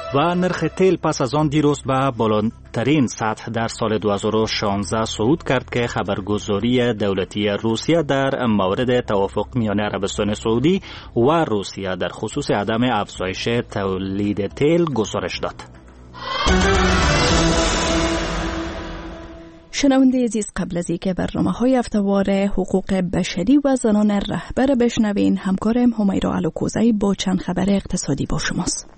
و نرخ تیل پس از آن دیروز به بالاترین سطح در سال 2016 صعود کرد که خبرگزاری دولتی روسیه در مورد توافق میان عربستان سعودی و روسیه در خصوص عدم افزایش تولید تیل گزارش داد. شنونده عزیز، قبل از اینکه برنامه‌های هفته‌وار حقوق بشری و زنان رهبر بشنوین، همکارم همیرا علوکوزی با چند خبر اقتصادی با شماست.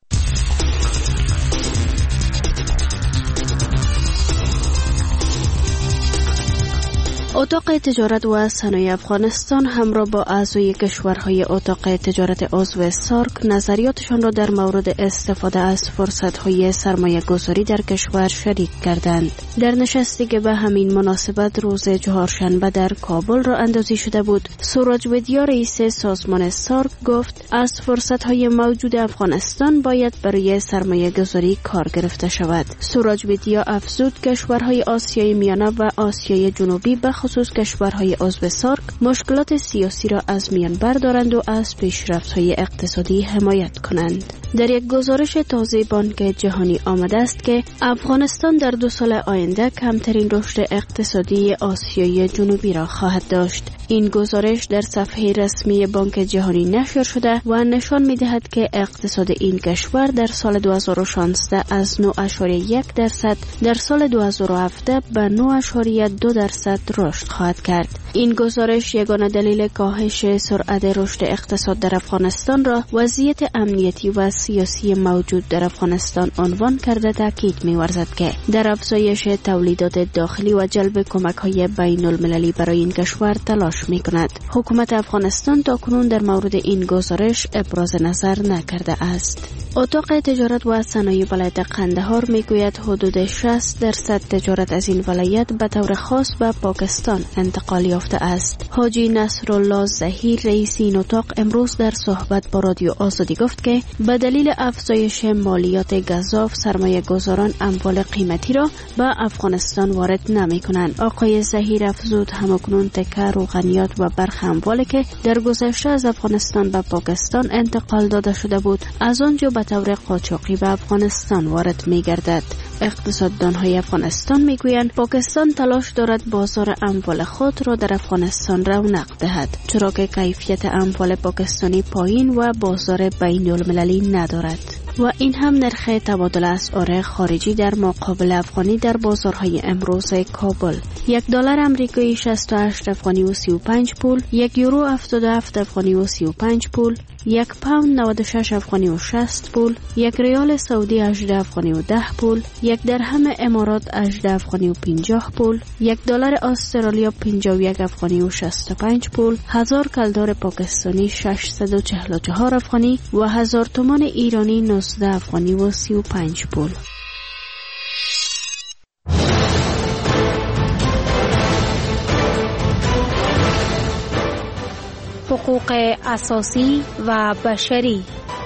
اتاق تجارت و صنایع افغانستان همراه با اعضای کشورهای اتاق تجارت عضو سارک نظریاتشان را در مورد استفاده از فرصت‌های سرمایه گذاری در کشور شریک کردند. در نشستی که به همین مناسبت روز چهارشنبه در کابل را اندازی شده بود، سوراج ودیا رئیس سازمان سارک گفت از فرصت‌های موجود افغانستان باید برای سرمایه گذاری کار گرفته شود. سوراج ودیا افزود کشورهای آسیای میانه و آسیای جنوبی به خصوص کشورهای عضو سارک مشکلات سیاسی را از میان بردارند و از پیشرفت‌های اقتصادی حمایت کنند. در یک گزارش تازه بانک جهانی آمده است که افغانستان در 2 سال آینده کمترین رشد اقتصادی آسیای جنوبی را خواهد داشت. این گزارش در صفحه رسمی بانک جهانی نشر شده و نشان می‌دهد که اقتصاد این کشور در سال 2016 از 9.1% در سال 2017 به 9.2% رشد خواهد کرد. این گزارش یگانه دلیل کاهش سرعت رشد اقتصاد در افغانستان را وضعیت امنیتی و سیاسی موجود در افغانستان عنوان کرده تاکید می‌ورزد که در افزایش تولیدات داخلی و جلب کمک‌های بین‌المللی برای این کشور تلاش می‌کند. حکومت افغانستان تاکنون در مورد این گزارش ابراز نظر نکرده است. اتاق تجارت و صنایع ولایت قندهار میگوید حدود 60% تجارت از این ولایت به طور خاص به پاکستان انتقال یافته است. حاجی نصرالله ظهیر رئیس این اتاق امروز در صحبت با رادیو آزادی گفت که به دلیل افزایش مالیات گزاف سرمایه گذاران اموال قیمتی را به افغانستان وارد نمی کنند. آقای ظهیر افزود همکنون تکه روغنیات و برخی اموالی که در گذشته از افغانستان به پاکستان انتقال داده شده بود از آنجا به طور قاچاقی به افغانستان وارد می گردد. اقتصاددان‌های افغانستان میگویند پاکستان تلاش دارد بازار اموال خود را در افغانستان رونق دهد، چرا که کیفیت اموال پاکستانی پایین و بازار بین‌المللی ندارد. و این هم نرخ تبادل اسعار خارجی در مقابل افغانی در بازارهای امروز کابل. $1 آمریکایی 68 افغانی و 35 پول، 1 یورو 77 افغانی و 35 پول، 1 پوند 96 افغانی و 60 پول، 1 ریال سعودی 18 افغانی و 10 پول، 1 درهم امارات 18 افغانی و 50 پول، $1 استرالیا 51 افغانی و 65 پول، 1000 کلدار پاکستانی 644 افغانی و 1000 تومان ایرانی 19 افغانی و 35 پول. حقوق اساسی و بشری.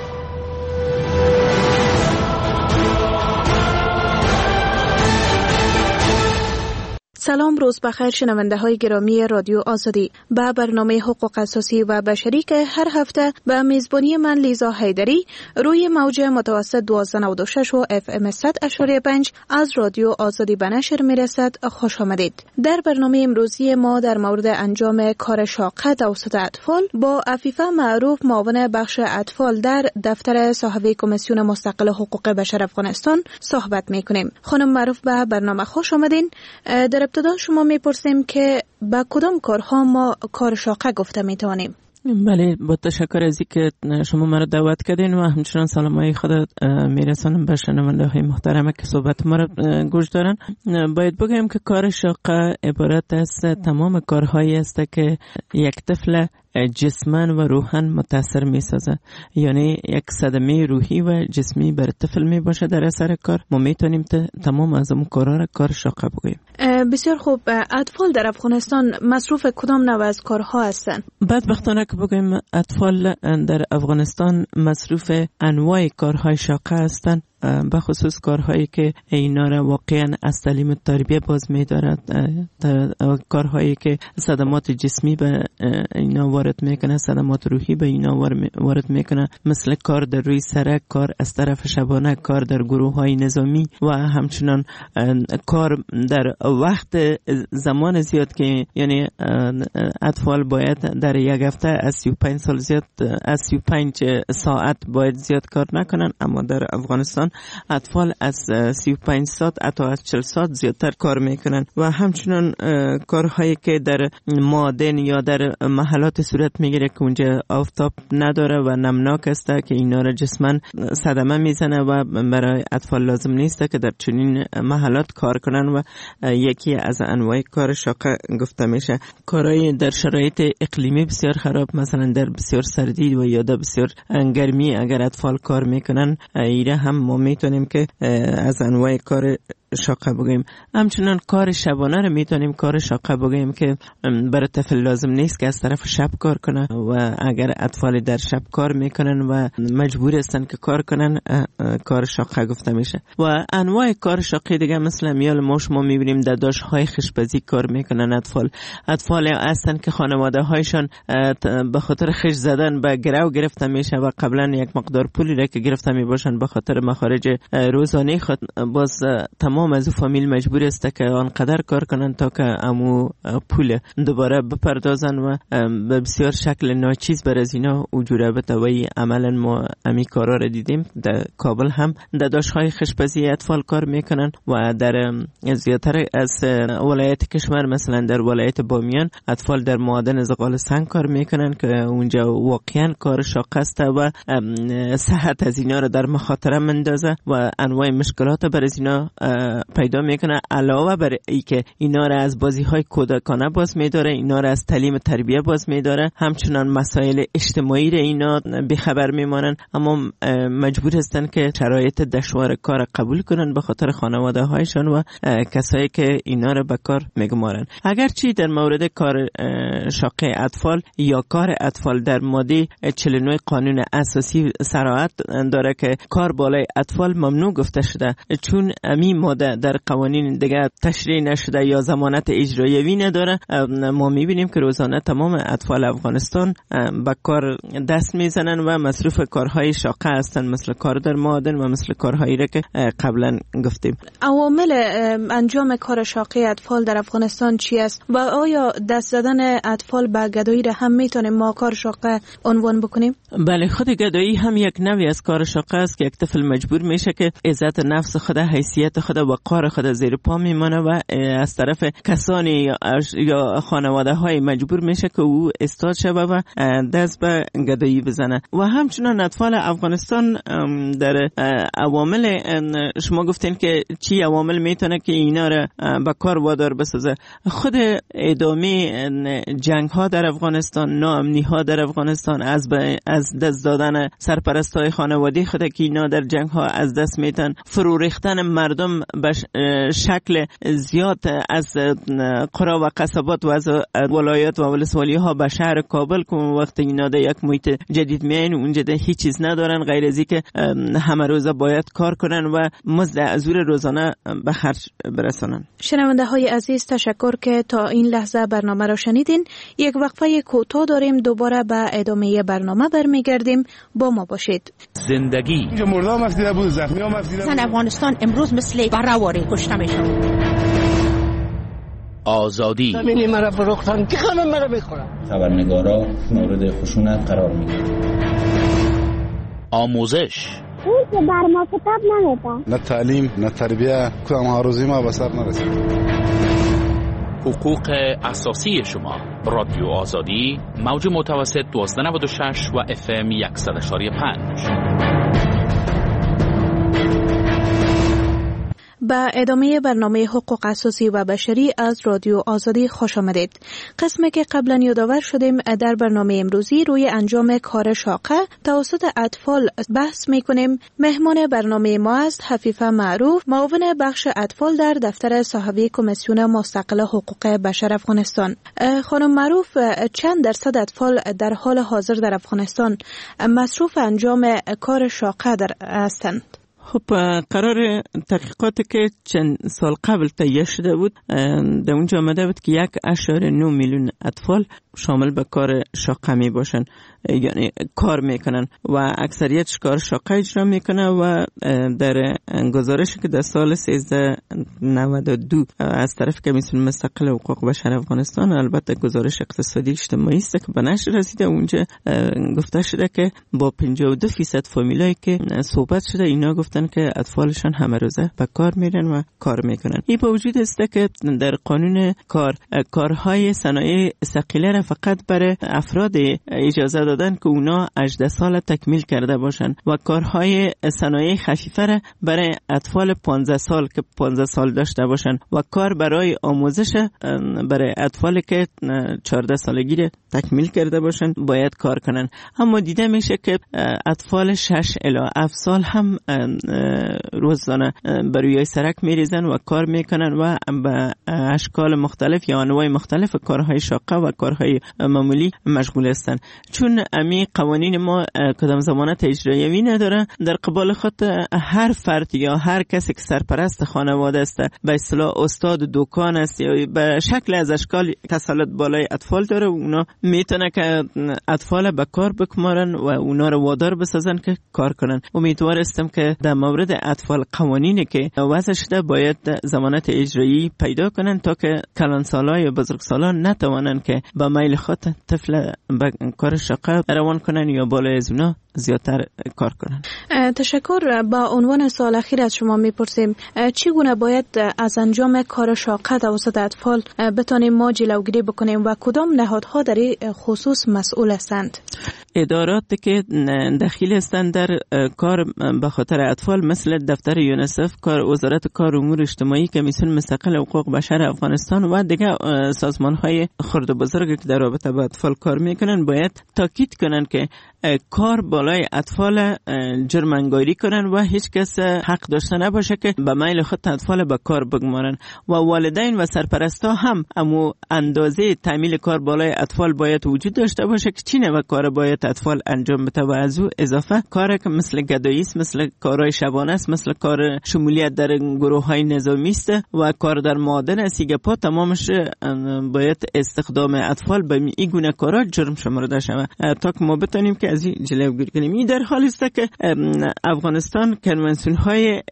سلام، روز بخیر شنونده های گرامی رادیو آزادی. به برنامه حقوق اساسی و بشری که هر هفته به میزبانی من لیزا حیدری روی موج متوسط 1296 و FM 100.5 از رادیو آزادی به نشر میرسد خوش آمدید. در برنامه امروزی ما در مورد انجام کار شاقه توسط اطفال با عفیفه معروف معاون بخش اطفال در دفتر صاحب کمیسیون مستقل حقوق بشر افغانستان صحبت میکنیم. خانم معروف، به برنامه خوش آمدین. در ابتدا شما میپرسیم که با کدام کارها ما کار شاقه گفته میتوانیم؟ بله، با تشکر از اینکه شما مرا دعوت کردین و همچنان سلامای خود میرسانم به شنونده های محترم که صحبت ما را گوش دارن. باید بگم که کار شاقه عبارت از تمام کارهایی است که یک طفل جسماً و روحاً متاثر می سازه، یعنی یک صدمه روحی و جسمی بر طفل می باشه در اثر کار. ما می تونیم تمام از اون کارها را کار شاقه بگوییم. بسیار خوب. اطفال در افغانستان مصروف کدام نوع از کارها هستند؟ بدبختانه که بگویم اطفال در افغانستان مصروف انواع کارهای شاقه هستند، بخصوص کارهایی که اینا را واقعا از تعلیم تربیه باز می دارد، کارهایی که صدمات جسمی به اینا وارد میکنه، صدمات روحی به اینا وارد میکنه، مثل کار در روی سرک، کار از طرف شبانه، کار در گروه های نظامی و همچنان کار در وقت زمان زیاد که یعنی اطفال باید در یک هفته از 35 سال زیاد از 35 ساعت باید زیاد کار نکنن، اما در افغانستان اطفال از 35 ساعت حتی از 40 ساعت زیادتر کار میکنن و همچنان کارهایی که در معادن یا در محلات صورت میگیره که اونجا آفتاب نداره و نمناک است که اینا را جسماً صدمه میزنه و برای اطفال لازم نیست که در چنین محلات کار کنن و یکی از انواع کار شاقه گفته میشه. کارهای در شرایط اقلیمی بسیار خراب، مثلا در بسیار سردی و یا در بسیار گرمی اگر اطفال کار میکنن، ایره هم ما میتونیم که از انواع کار شاقه بگیم. همچنان کار شبانه رو میتونیم کار شاقه بگیم که برای طفل لازم نیست که از طرف شب کار کنه و اگر اطفال در شب کار میکنن و مجبور هستن که کار کنن، کار شاقه گفته میشه. و انواع کار شاقه دیگه مثل میال ما شما میبینیم داداش های خشپزی کار میکنن. اطفال هستن که خانواده هایشان به خاطر خش زدن به گرو گرفته میشه و قبلا یک مقدار پولی را که گرفته میباشن به خاطر مخارج روزانه خود، باز تمام از فامیل مجبور است که آنقدر کار کنن تا که امو پول دوباره بپردازن و به بسیار شکل ناچیز بر از اینا وجوده بتوی. عملا ما امی کارا را دیدیم در کابل هم داداش‌های خشپزی اطفال کار میکنن و در زیادتر از ولایت کشور مثلا در ولایت بامیان اطفال در معادن زغال سنگ کار میکنن که اونجا واقعا کار شاق است و صحت از اینا را در مخاطره مندازه و انواع مشکلات بر از اینا پیدا میکنه. علاوه بر ای که اینا را از بازی‌های کودکانه باز میداره، اینا را از تعلیم تربیه باز میداره، همچنان مسائل اجتماعی را اینا بیخبر میمانن، اما مجبور هستن که شرایط دشوار کار قبول کنن به خاطر خانواده هایشان و کسایی که اینا را به کار میگمارن. اگرچه در مورد کار شاقه اطفال یا کار اطفال در ماده 49 قانون اساسی صراحت داره که کار بالای اطفال ممنوع گفته شده، چون امی ماده در قوانین دیگه تشریح نشده یا ضمانت اجرایی نداره. ما میبینیم که روزانه تمام اطفال افغانستان به کار دست میزنن و مصروف کارهای شاقه هستن، مثل کار در معادن و مثل کارهایی را که قبلا گفتیم. عوامل انجام کار شاقه اطفال در افغانستان چی است و آیا دست زدن اطفال به گدایی را هم میتونیم ما کار شاقه عنوان بکنیم؟ بله، خود گدایی هم یک نوعی از کار شاقه است که یک طفل مجبور میشه که عزت نفس خود، حیثیت خود و وقار خود زیر پا میمانه و از طرف کسانی یا خانواده های مجبور میشه که او استاد شوه و دست به گدایی بزنه. و همچنان اطفال افغانستان در عوامل شما گفتین که چی عوامل میتونه که اینا را به کار وادار بسازه. خود ادامه جنگ ها در افغانستان، ناامنی ها در افغانستان، از دست دادن سرپرستای خانوادگی خود که اینا در جنگ ها از دست میتن، فرو ریختن مردم به شکل زیاد از قرا و قصبات و از ولایات و ولسوالی ها به شهر کابل که وقت اینا در یک محیط جدید میاین اونجا ده هیچ چیز ندارن غیر از اینکه همه روزه باید کار کنن و مزد ازور روزانه به خرج برسانن. شنونده های عزیز، تشکر که تا این لحظه برنامه را شنیدین. یک وقفه کوتاه داریم، دوباره به ادامه برنامه برمیگردیم. با ما باشید. زندگی مردم مفیده بود، زخمی ها مفیده بود. افغانستان امروز مثل برآواره کشته میشن. آزادی زمینی مرا فروختن که خانم مرا بخورن. خبرنگارا مورد خشونت قرار میگیرن. آموزش اون که بر ما کتاب نمیده، نه تعلیم نه تربیه، کدام هاروزی ما به سر نرسید. حقوق اساسی شما. رادیو آزادی، موج متوسط 1296 و FM 100.5. به ادامه برنامه حقوق اساسی و بشری از رادیو آزادی خوش آمدید. قسمی که قبلا یادآور شدیم در برنامه امروزی روی انجام کار شاقه توسط اطفال بحث میکنیم. مهمان برنامه ما است حفیفه معروف، معاون بخش اطفال در دفتر صاحبی کمیسیون مستقل حقوق بشر افغانستان. خانم معروف، چند درصد اطفال در حال حاضر در افغانستان مصروف انجام کار شاقه هستند؟ خب قرار تحقیقاتی که چند سال قبل تهیه شده بود در اونجا آمده بود که 1.9 میلیون اطفال شامل به کار شاقه می باشن، یعنی کار میکنن و اکثریتش کار شاقه اجرا میکنه و در گزارشی که در سال 1392 از طرف کمیسیون مستقل حقوق بشر افغانستان، البته گزارش اقتصادی اجتماعی است که به نشر رسیده، اونجا گفته شده که با 52% فامیلایی که صحبت شده اینا گفتن که اطفالشان همه روزه به کار میرن و کار میکنن. این با وجود است که در قانون کارهای صنایع ثقیله را فقط برای افراد اجازه دادن که اونا 18 سال تکمیل کرده باشن و کارهای صنایع خفیفه را برای اطفال 15 سال که 15 سال داشته باشن و کار برای آموزش برای اطفال که 14 سالگی را تکمیل کرده باشن باید کار کنن. اما دیده میشه که اطفال 6 الی 7 سال هم روزانه بروی سرک میریزن و کار میکنن و به اشکال مختلف یا انواع مختلف کارهای شاقه و کارهای معمولی مشغول هستند. چون امی قوانین ما کدام ضمانت اجرایی نداره، در قبال خود هر فرد یا هر کسی که سرپرست خانواده است، به اصطلاح استاد دکان است یا به شکل از اشکال تسلط بالای اطفال داره، اونا میتونه که اطفال به کار بکمارن و اونا رو وادار بسازن که کار کنن. امیدوار هستم که در مورد اطفال قوانینی که وضع شده باید ضمانت اجرایی پیدا کنن تا که کلانسالا یا بزرگسالان نتوانن که با میل خود طفل به کار شاقه روان کنن یا بالای از اونا زیادتر کار کنن. تشکر. با عنوان سوال اخیر از شما میپرسیم چگونه باید از انجام کار شاقه توسط اطفال بتانیم ما جلوگیری بکنیم و کدام نهادها در این خصوص مسئول هستند؟ اداراتی که دخیل هستند در کار به خاطر اطفال مثل دفتر یونیسف، وزارت کار و امور اجتماعی، کمیسیون مستقل حقوق بشر افغانستان و دیگر سازمان‌های خرد و بزرگ که در رابطه با اطفال کار میکنن باید تاکید کنن که کار بالای اطفال جرم انگاری کنن و هیچ کس حق داشته نباشه که به میل خود اطفال به کار بگمارن و والدین و سرپرستا هم امو اندازه تعمیل کار بالای اطفال باید وجود داشته باشه که چی نوع کار باید اطفال انجام بده و از او اضافه کاری که مثل گدایی است، مثل کارهای شبانه است، مثل کار شمولیت در گروه‌های نظامی است و کار در معادن سیگپا، تمامش باید استخدام اطفال به این گونه کارا جرم شمرده شود تا که ما بتونیم که از این جلوگیری کنیم. این در حالی است که افغانستان کنوانسیون های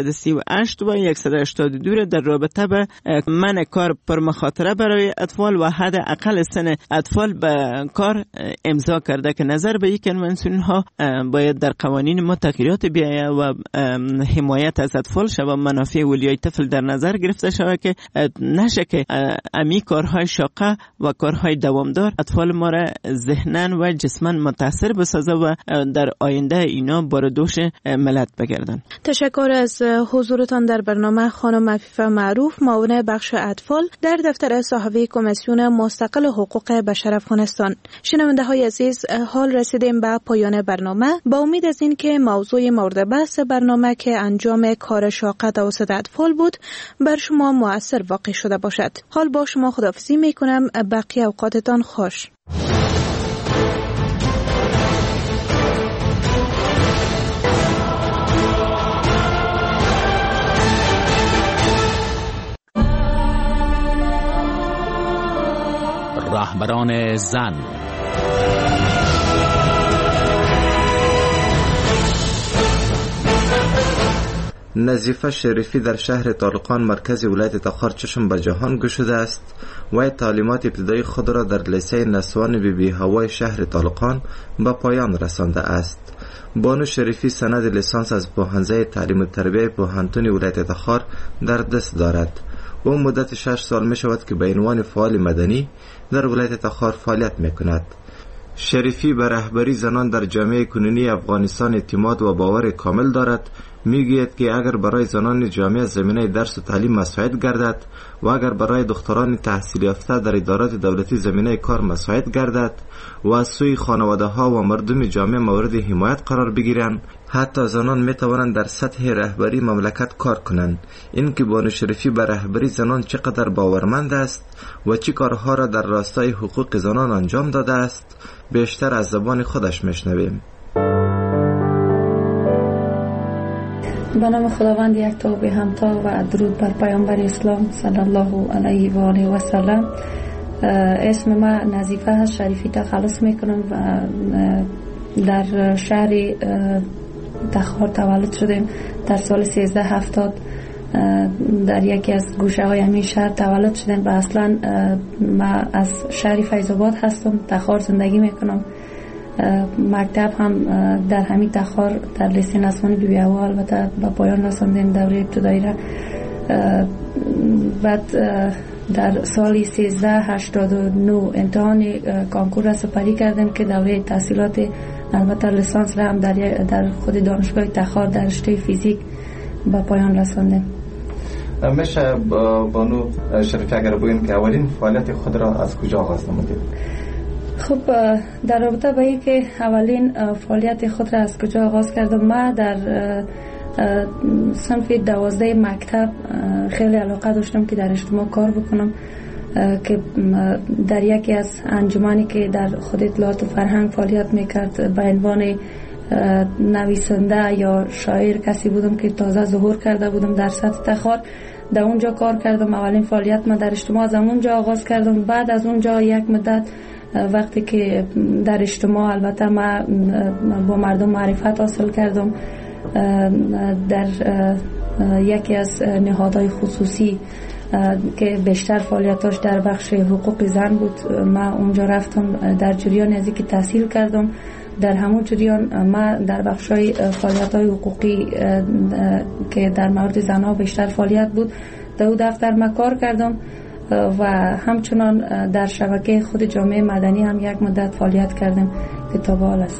138 و 182 در رابطه به منع کار پر مخاطره برای اطفال و حد اقل سن اطفال به کار امضا کرده که نظر به این کنوانسیون ها باید در قوانین ما تغییرات بیاید و حمایت از اطفال شود، منافع اولیای طفل در نظر گرفته شود که نشه که امی کارهای شاقه و کارهای دوامدار اطفال ما را ذهناً و جسماً متاثر بسازه و در آینده اینا باردوش ملت بگردن. تشکر از حضورتان در برنامه خانم عفیفه معروف، معاون بخش اطفال در دفتر صحافی کمیسیون مستقل حقوق بشر افغانستان. شنونده های عزیز، حال رسیدیم به پایان برنامه. با امید از این که موضوع مورد بحث برنامه که انجام کار شاقه توسط اطفال بود بر شما مؤثر واقع شده باشد. حال با شما خداحافظی می کنم. بقیه اوقاتتان خوش. رهبران زن. نظیفه شریفی در شهر طالقان مرکز ولایت تخار چشم به جهان گشوده است. وی تعلیمات ابتدایی خود را در لیسه نسوان بی هوای شهر طالقان به پایان رسانده است. بانو شریفی سند لیسانس از پوهنځی تعلیم و تربیه پوهنتون ولایت تخار در دست دارد. او مدت 6 سال می شود که به عنوان فعال مدنی در ولایت تخار فعالیت می کند. شریفی به رهبری زنان در جامعه کنونی افغانستان اعتماد و باور کامل دارد. میگوید که اگر برای زنان جامعه زمینه درس و تعلیم مساعد گردد و اگر برای دختران تحصیل یافته در ادارات دولتی زمینه کار مساعد گردد و از سوی خانواده ها و مردم جامعه مورد حمایت قرار بگیرند، حتی زنان می توانند در سطح رهبری مملکت کار کنند. این که بانو شریفی به رهبری زنان چقدر باورمند است و چه کارها را در راستای حقوق زنان انجام داده است بیشتر از زبان خودش میشنویم. به نام خداوند یک توبه همتا و درود بر پیامبر اسلام صلی الله علیه و آله و سلم. اسم ما نظیفه هست، شریفی تخلص میکنم و در شهر تخار تولد شدیم. در سال 1370 در یکی از گوشه های همین شهر تولد شدیم و اصلا ما از شهر فیض‌آباد هستم، تخار زندگی میکنم. مکتب هم در همین تخار در لیسه نسوان بی بی هوا البته با پایان رساندیم دوره ابتدایی را. بعد در سال 1389 امتحان کانکور را سپری کردیم که دوره تحصیلات البته لیسانس را هم در خود دانشگاه تخار در رشته فیزیک با پایان رساندیم. میشه بانو شریفی اگر بگیم که اولین فعالیت خود را از کجا آغاز نمودید؟ خب در رابطه با این که اولین فعالیت خود را از کجا آغاز کردم، ما در صنف 12 مکتب خیلی علاقه داشتم که در اجتماع کار بکنم، که در یکی از انجمنی که در خود اطلاعات و فرهنگ فعالیت میکرد به عنوان نویسنده یا شاعر کسی بودم که تازه ظهور کرده بودم در سطح تخار. در اونجا کار کردم. اولین فعالیت ما در اجتماع از اونجا آغاز کردم. بعد از اونجا یک مدت وقتی که در اجتماع البته ما با مردم معرفت حاصل کردم، در یکی از نهادهای خصوصی که بیشتر فعالیتاش در بخش حقوق زن بود، ما اونجا رفتم. در جریان از اینکه تحصیل کردم، در همون جریان ما در بخشای فعالیت‌های حقوقی که در مورد زن‌ها بیشتر فعالیت بود در دفتر ما کار کردم و همچنان در شبکه خود جامعه مدنی هم یک مدت فعالیت کردم که تا به حال است.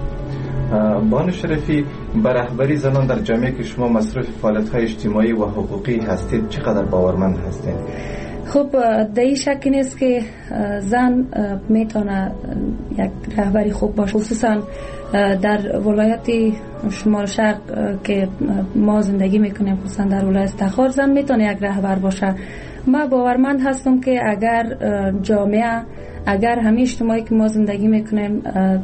بانو شریفی، بر رهبری زنان در جامعه که شما مصروف فعالیت‌های اجتماعی و حقوقی هستید چقدر باورمند هستید؟ خب در این شک نیست که زن میتونه یک رهبری خوب باشه، خصوصا در ولایت شمال شرق که ما زندگی میکنیم، خصوصا در ولایت تخار زن میتونه یک رهبر باشه. ما باورمند هستم که اگر جامعه، اگر همه اجتماعی که ما زندگی میکنیم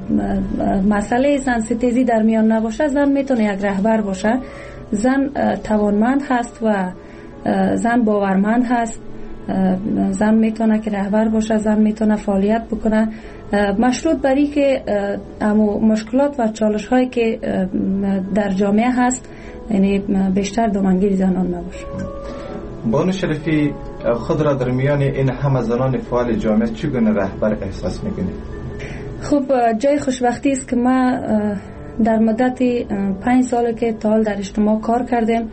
مسئله زن ستیزی در میان نباشه، زن میتونه یک رهبر باشه. زن توانمند هست و زن باورمند هست. زن میتونه که رهبر باشه، زن میتونه فعالیت بکنه، مشروط بری که مشکلات و چالش هایی که در جامعه هست یعنی بیشتر دامنگیر زنان نباشه. بانو شریفی، خود را در میان این همه زنان فعال جامعه چگونه رهبر احساس میکنید؟ خب جای خوشبختی است که ما در مدت 5 سال که تا حال در اجتماع کار کردیم،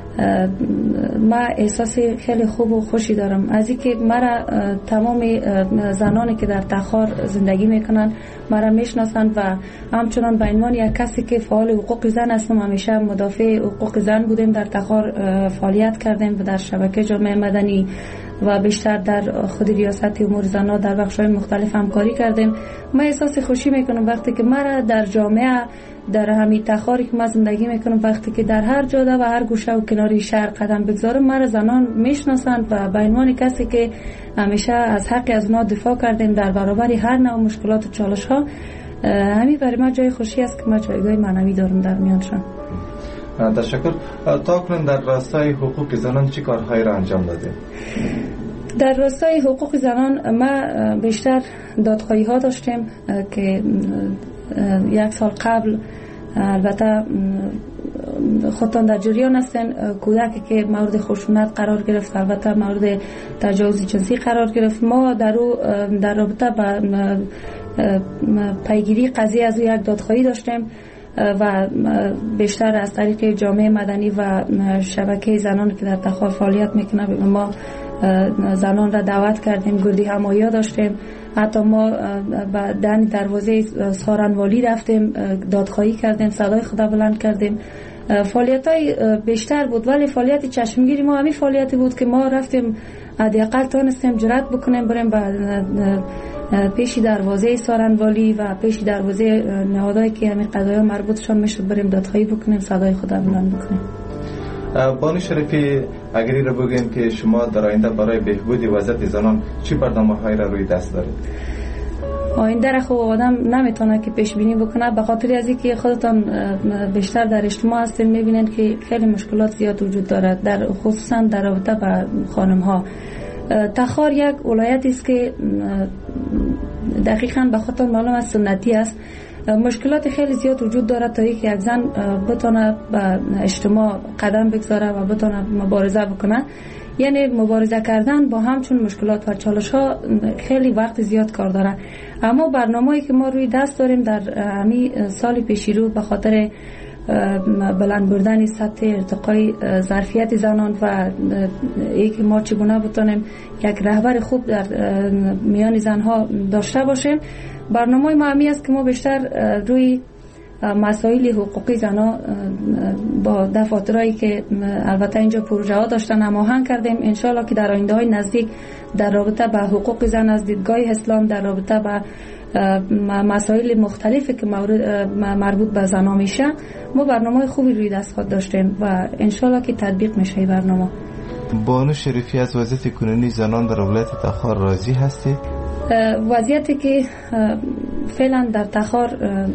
ما احساس خیلی خوب و خوشی دارم از اینکه مرا تمام زنانی که در تخار زندگی میکنن مرا میشناسند و همچنان به عنوان یک کسی که فعال حقوق زن هستم. همیشه مدافع حقوق زن بودیم، در تخار فعالیت کردیم و در شبکه جامعه مدنی و بیشتر در خود ریاست امور زنان در بخش‌های مختلف همکاری کردیم. من احساس خوشی میکنم وقتی که مرا در جامعه، در همین تخاری که من زندگی میکنم، وقتی که در هر جاده و هر گوشه و کناری شهر قدم بگذارم مرا زنان میشناسند و به عنوان کسی که همیشه از حق از اونا دفاع کردیم در برابر هر نوع مشکلات و چالش ها، همین برای ما جای خوشی است که ما جایگاه معنوی دارم در میانشان. تشکر. تا کنون در راستای حقوق زنان چی کارهایی را انجام دادید؟ در راستای حقوق زنان ما بیشتر دادخواهی ها داشتیم که 1 سال قبل البته خودتان در جریان هستین، کودکی که مورد خشونت قرار گرفت، البته مورد تجاوز جنسی قرار گرفت، ما در رابطه با پیگیری قضیه از او یک دادخواهی داشتیم و بیشتر از طریق جامعه مدنی و شبکه زنان که در تخار فعالیت میکنه ما زنان را دعوت کردیم، گردی همایی داشتیم، حتی ما به دروازه سارنوالی رفتیم، دادخواهی کردیم، صدای خدا بلند کردیم. فعالیت های بیشتر بود، ولی فعالیت چشمگیری ما همین فعالیتی بود که ما رفتیم حداقل تونستیم جرأت بکنیم بریم به پیش دروازه سارنوالی و پیش دروازه نهادهایی که همین قضایا مربوطشان میشد بریم دادخواهی بکنیم، صدای خدا بلند بکنیم. بانو شریفی، اگر این رو بگیم که شما در آینده برای بهبود وضعیت زنان چی برنامه‌هایی را روی دست دارید؟ آینده را خب آدم نمیتونه که پیش بینی بکنه، به خاطر از اینکه خودتان بیشتر در اجتماع هستین میبینید که خیلی مشکلات زیاد وجود دارد، خصوصا در رابطه با خانم ها. تخار یک ولایتی است که دقیقاً به خاطر معلوم است سنتی است. مشکلات خیلی زیاد وجود داره تا اینکه یک زن بتونه به اجتماع قدم بگذاره و بتونه مبارزه بکنه. یعنی مبارزه کردن با همچون مشکلات و چالش ها خیلی وقت زیاد کار داره. اما برنامه‌ای که ما روی دست داریم در همین سال پیش رو به خاطر بلند بردن سطح ارتقای ظرفیت زنان و اینکه ما چگونه بتونیم یک رهبر خوب در میان زنها داشته باشیم، برنامه ما همی است که ما بیشتر روی مسائل حقوقی زنها با دفاترهایی که البته اینجا پروژه ها داشتن هماهنگ کردیم. انشالله که در آینده های نزدیک در رابطه با حقوق زن از دیدگاه اسلام، در رابطه با مسائل مختلفی که مربوط به زنها میشه، ما برنامه خوبی روی دست خود داشتیم و انشالله که تطبیق میشه این برنامه. بانو شریفی، از وضعیت کنونی زنان در ولایت تخار راضی هستید؟ وضعیتی که فعلا در تخار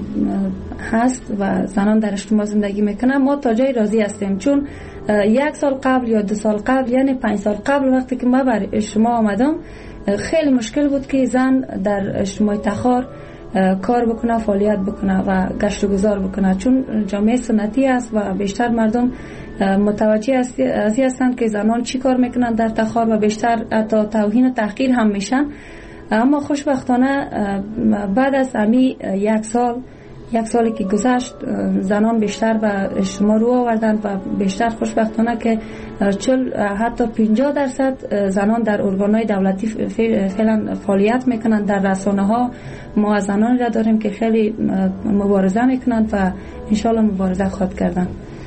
هست و زنان در اجتماع زندگی میکنن، ما تا جای راضی هستیم، چون 1 سال قبل یا 2 سال قبل، یعنی 5 سال قبل وقتی که ما بر اجتماع آمدم، خیلی مشکل بود که زن در اجتماع تخار کار بکنه، فعالیت بکنه و گشت و گذار بکنه، چون جامعه سنتی است و بیشتر مردم متوجه هستند که زنان چی کار میکنن در تخار و بیشتر حتی توهین و تحقیر هم میشن. اما خوشبختانه بعد از همین 1 سالی که گذشت، زنان بیشتر به اجتماع رو آوردن و بیشتر خوشبختانه که 40 حتی 50% زنان در ارگان‌های دولتی فعلا فعالیت میکنن. در رسانه ها ما از زنان را داریم که خیلی مبارزه میکنن و انشالله مبارزه خواهد کردن.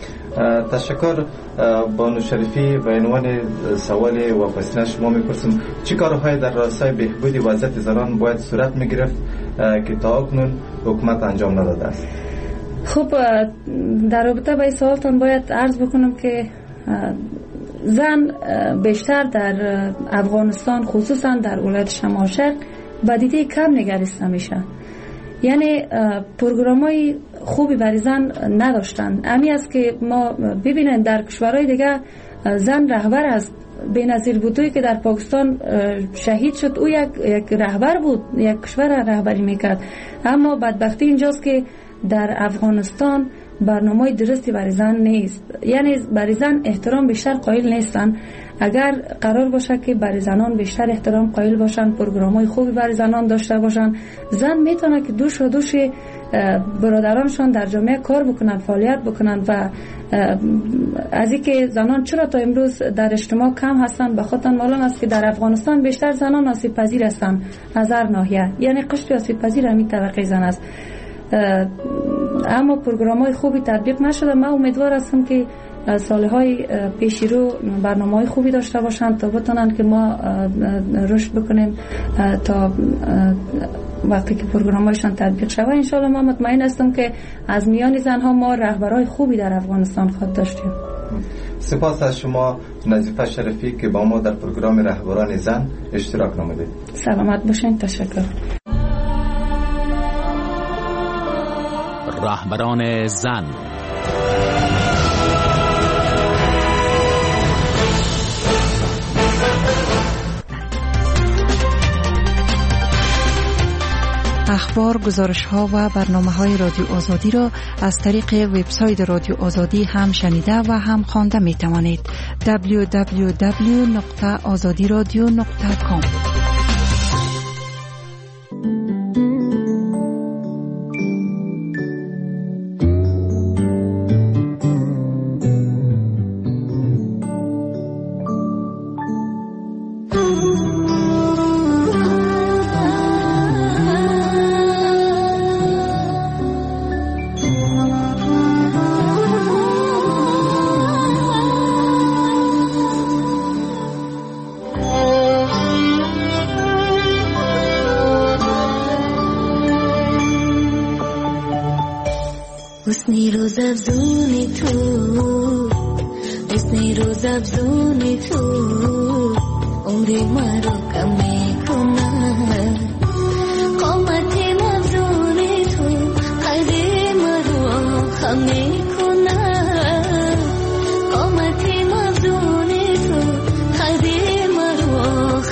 تشکر بانو شریفی. به عنوان سوال واپسینه شما میپرسم چه کارهای در راستای بهبود وضعیت زنان باید صورت میگرفت که تا اکنون حکومت انجام نداده است؟ خب در رابطه با این سوالتان باید عرض بکنم که زن بیشتر در افغانستان، خصوصا در ولایت شمال شرق، به دیده کم نگریسته میشه. یعنی پروگرام‌های خوبی برای زن نداشتن. امی است که ما ببینن در کشورهای دیگه زن رهبر است. بینظیر بوتوی که در پاکستان شهید شد، او یک رهبر بود، یک کشور رهبری میکرد. اما بدبختی اینجاست که در افغانستان برنامه درستی برای زن نیست. یعنی برای زن احترام بیشتر قائل نیستن. اگر قرار باشه که برای زنان بیشتر احترام قائل باشن، پروگرام‌های خوبی برای زنان داشته باشن، زن میتونه که دوش برادرانشان در جامعه کار بکنن، فعالیت بکنن. و از اینکه زنان چرا تا امروز در اجتماع کم هستن، به خاطر معلوم است که در افغانستان بیشتر زنان آسیب پذیر هستن از هر ناحیه. یعنی قشر آسیب پذیر همین طبقه زن است. اما پروگرام‌های خوبی تطبیق نشده. من امیدوار هستم که سالهای پیشی رو برنامه‌های خوبی داشته باشند تا بتونن که ما رشد بکنیم تا وقتی که پروگرام‌هایشان تطبیق شود. انشالله ما مطمئن هستم که از میان زنها ما رهبرای خوبی در افغانستان خود داشتیم. سپاس از شما نظیفه شریفی که با ما در پروگرام رهبران زن اشتراک نمودید. سلامت باشین. تشکر. رهبران زن. اخبار، گزارش‌ها و برنامه‌های رادیو آزادی را از طریق وبسایت رادیو آزادی هم شنیده و هم خوانده می‌توانید. www.azadiradio.com. حسنی روز افزونی تو عمری مرا کم میکنه، قامتی مفزونی تو قلبی مرا خم میکنه، قامتی مفزونی تو قلبی مرا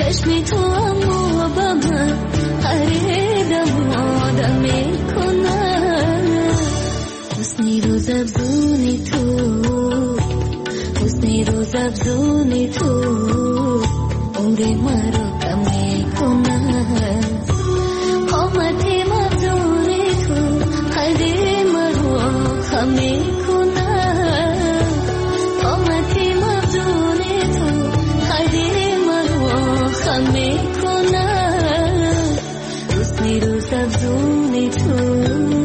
چشمی تو اما با من قریدم آدم میکنم حسنی روز افزونی تو حسنی روز افزونی تو عمر مرا کم میکنم قامتی مفزونی تو قدر مرا خم میکنم قامتی مفزونی تو قدر مرا خم میکنم حسنی روز افزونی تو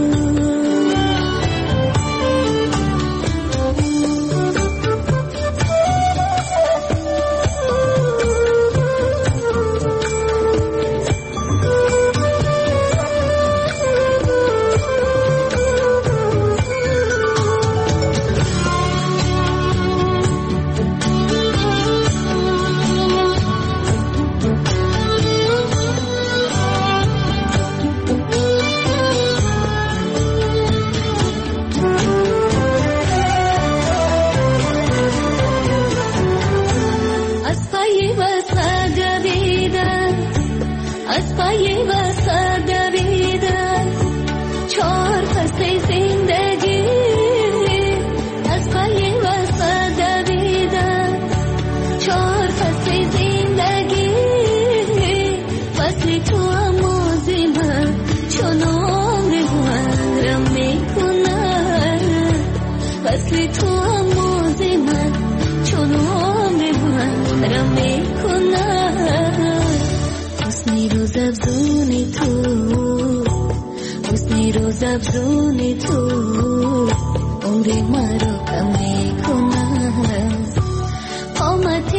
افزونی تو عمر مرا کم میکنم قامت